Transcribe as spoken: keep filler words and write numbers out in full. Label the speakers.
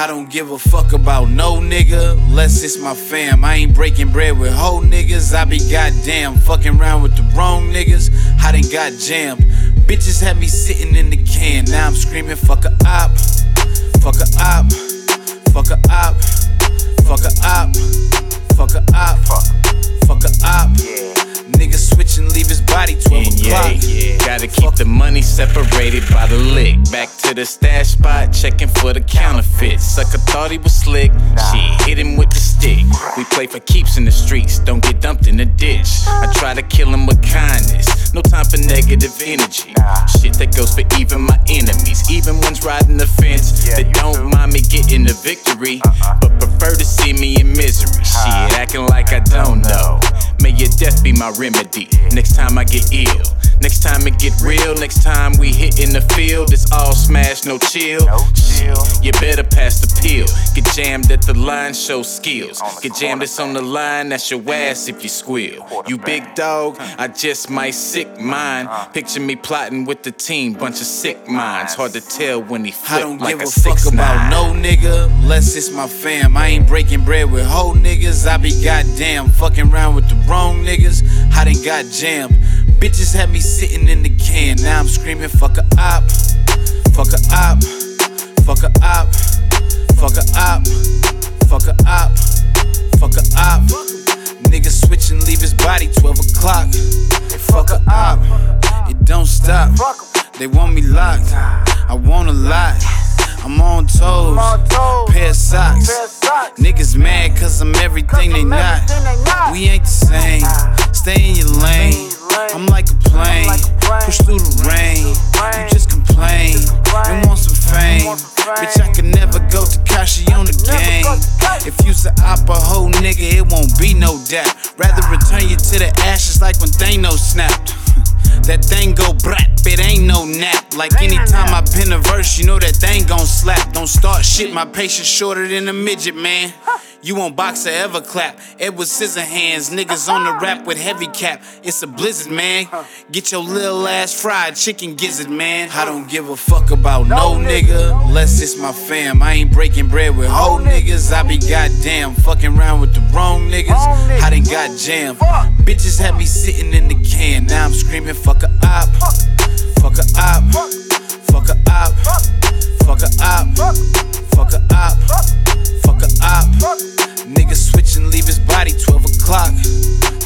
Speaker 1: I don't give a fuck about no nigga, unless it's my fam. I ain't breaking bread with hoe niggas. I be goddamn fucking around with the wrong niggas. I done got jammed. Bitches had me sitting in the can. Now I'm screaming fuck a op, fuck a op, fuck a op, fuck a op, fuck a op, fuck a op. Nigga switch and leave his body twelve o'clock.
Speaker 2: Yeah, yeah. Gotta keep the money separated by the lick. Back to the stash spot, checking for the counterfeit. Sucker thought he was slick, shit, hit him with the stick. We play for keeps in the streets, don't get dumped in the ditch. I try to kill him with kindness, no time for negative energy. Shit that goes for even my enemies, even ones riding the fence that don't mind me getting the victory, but prefer to see me in misery. Shit, acting like I don't know. May your death be my remedy. Next time I get ill, next time it get real, next time we hit in the field, it's all smash, no chill. You better pass the pill. Get jammed at the line, show skills. Get jammed, it's on the line, that's your ass if you squeal. You big dog, I just might sick mine. Picture me plotting with the team, bunch of sick minds. Hard to tell when he flip
Speaker 1: I don't
Speaker 2: like
Speaker 1: give
Speaker 2: a,
Speaker 1: a fuck
Speaker 2: six,
Speaker 1: about
Speaker 2: nine.
Speaker 1: no nigga, unless it's my fam. I ain't breaking bread with hoe niggas. I be goddamn fucking around with the wrong niggas. I done got jammed. Bitches had me sitting in the can. Now I'm screaming fuck a op, fuck a op, fuck a op, fuck a op, fuck a op, fuck a op. Nigga switch and leave his body twelve o'clock. Fuck a op, it don't stop. They want me locked, I want a lot. I'm on toes, pair of socks. Niggas mad cause I'm everything they not. We ain't the same, stay in your lane. I'm like a plane, push through the rain. You just complain and want some fame. Bitch, I can never go Tekashi on the game. If you's a op a hoe nigga, it won't be no doubt. Rather return you to the ashes like when Thanos snapped. That thing go brat, it ain't no nap. Like anytime I pen a verse, you know that thing gon' slap. Don't start shit, my patience shorter than a midget, man. You won't box or ever clap. Edward Scissorhands, niggas on the rap with heavy cap. It's a blizzard, man. Get your little ass fried chicken gizzard, man. I don't give a fuck about no nigga, unless it's my fam. I ain't breaking bread with hoe niggas. I be goddamn fucking around with the wrong niggas. I done got jammed. Bitches had me sitting in the can. Now I'm screaming fuck a op, fuck a op, fuck a op, fuck a op, fuck a op, fuck a op. Nigga switch and leave his body twelve o'clock.